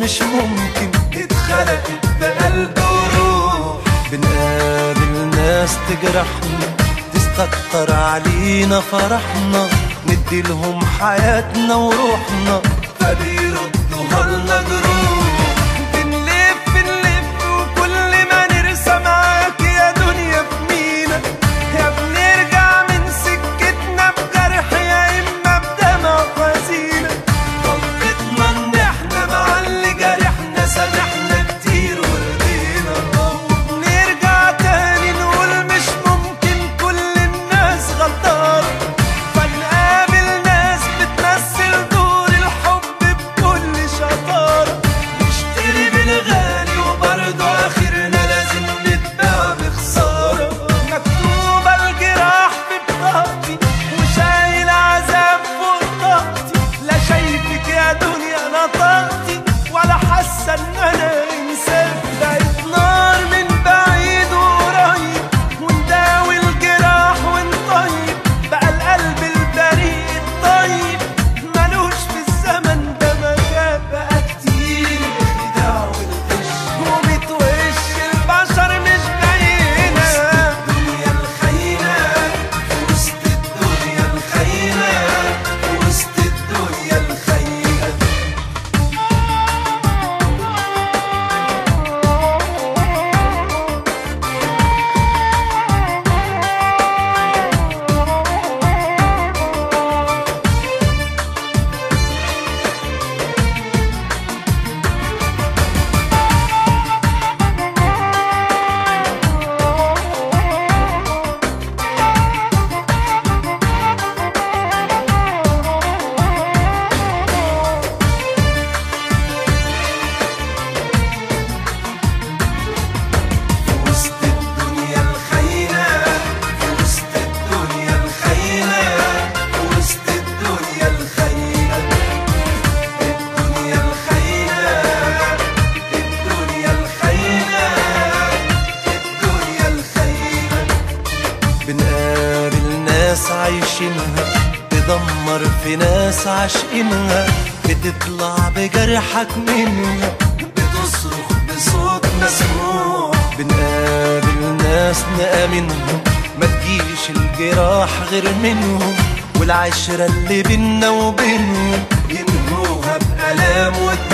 مش ممكن اتخلقت بقلب وروح. بنقابل ناس تجرحنا تستكتر علينا فرحنا، نديلهم حياتنا وروحنا فبيردوها لنا جروح. بنلف وكل ما نرسى معاك يا دنيا بمينا، يا بنرجع من سكتنا بجرح يا اما بدمع وحزينة. غلطتنا ان احنا مع اللي جرحنا سامحنا كتير ورضينا، وبنرجع تاني نقول مش ممكن كل الناس غلطانة. فنقابل ناس بتمثل دور الحب بكل شطارة، نشتري بالغالي وبرضه اخرنا لازم نتباع بخسارة. مكتوبة الجراح في بطاقتي وشايل عذاب فوق طاقتي، لا شايفك يا دنيا نطقتي ولا حاسة ان انا انسان. بقت نار من بعيد وقريب ونداوي الجراح ونطيب، بقى القلب البريء الطيب ملوش في الزمن ده مكان. بقى كتير الخداع والغش وبتوش البشر مش باينة. الدنيا الخاينة في وسط الدنيا الخاينة، في وسط الدنيا الخاينة. وسط الدنيا الخاينة، في وسط الدنيا الخاينة، في وسط الدنيا الخاينة. الدنيا الخاينة، الدنيا الخاينة، الدنيا الخاينة. بنقابل ناس عايشينها تدمر في ناس عاشقينها، بتطلع بجرحك منها بتصرخ بصوت مسموع. بنقابل ناس نآمنهم ما تجيش الجراح غير منهم، والعشرة اللي بينا وبينهم ينهوها بألام